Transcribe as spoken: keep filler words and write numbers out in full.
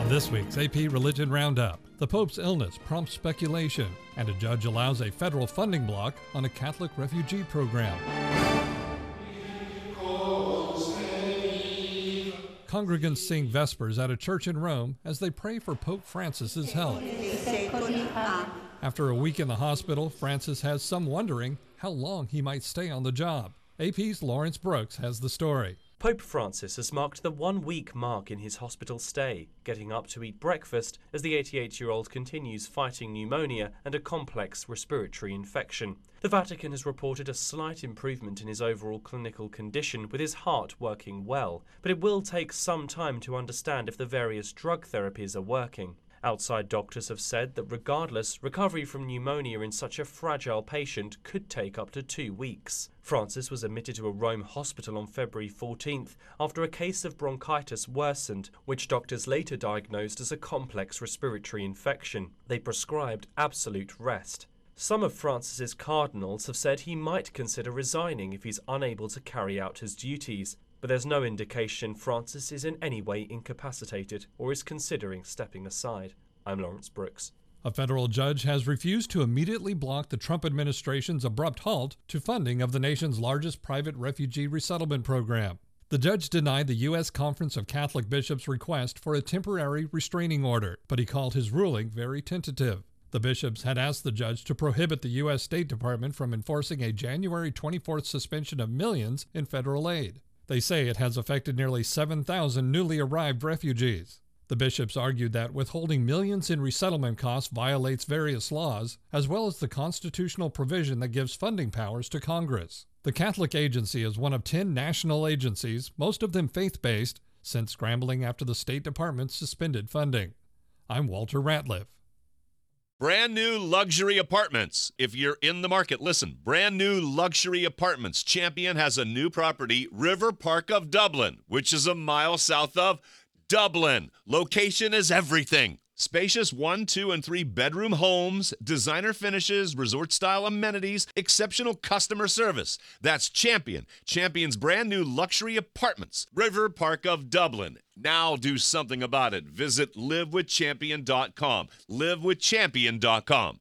This week's A P Religion Roundup. The Pope's illness prompts speculation, and a judge allows a federal funding block on a Catholic refugee program. Congregants sing Vespers at a church in Rome as they pray for Pope Francis's health. After a week in the hospital, Francis has some wondering how long he might stay on the job. A P's Lawrence Brooks has the story. Pope Francis has marked the one-week mark in his hospital stay, getting up to eat breakfast as the eighty-eight-year-old continues fighting pneumonia and a complex respiratory infection. The Vatican has reported a slight improvement in his overall clinical condition, with his heart working well, but it will take some time to understand if the various drug therapies are working. Outside doctors have said that regardless, recovery from pneumonia in such a fragile patient could take up to two weeks. Francis was admitted to a Rome hospital on February fourteenth after a case of bronchitis worsened, which doctors later diagnosed as a complex respiratory infection. They prescribed absolute rest. Some of Francis's cardinals have said he might consider resigning if he's unable to carry out his duties. But there's no indication Francis is in any way incapacitated or is considering stepping aside. I'm Lawrence Brooks. A federal judge has refused to immediately block the Trump administration's abrupt halt to funding of the nation's largest private refugee resettlement program. The judge denied the U S Conference of Catholic Bishops' request for a temporary restraining order, but he called his ruling very tentative. The bishops had asked the judge to prohibit the U S State Department from enforcing a January twenty-fourth suspension of millions in federal aid. They say it has affected nearly seven thousand newly arrived refugees. The bishops argued that withholding millions in resettlement costs violates various laws, as well as the constitutional provision that gives funding powers to Congress. The Catholic Agency is one of ten national agencies, most of them faith-based, since scrambling after the State Department suspended funding. I'm Walter Ratliff. Brand new luxury apartments. If you're in the market, listen. Brand new luxury apartments. Champion has a new property, River Park of Dublin, which is a mile south of Dublin. Location is everything. Spacious one, two, and three bedroom homes, designer finishes, resort-style amenities, exceptional customer service. That's Champion. Champion's brand new luxury apartments, River Park of Dublin. Now do something about it. Visit live with champion dot com. live with champion dot com.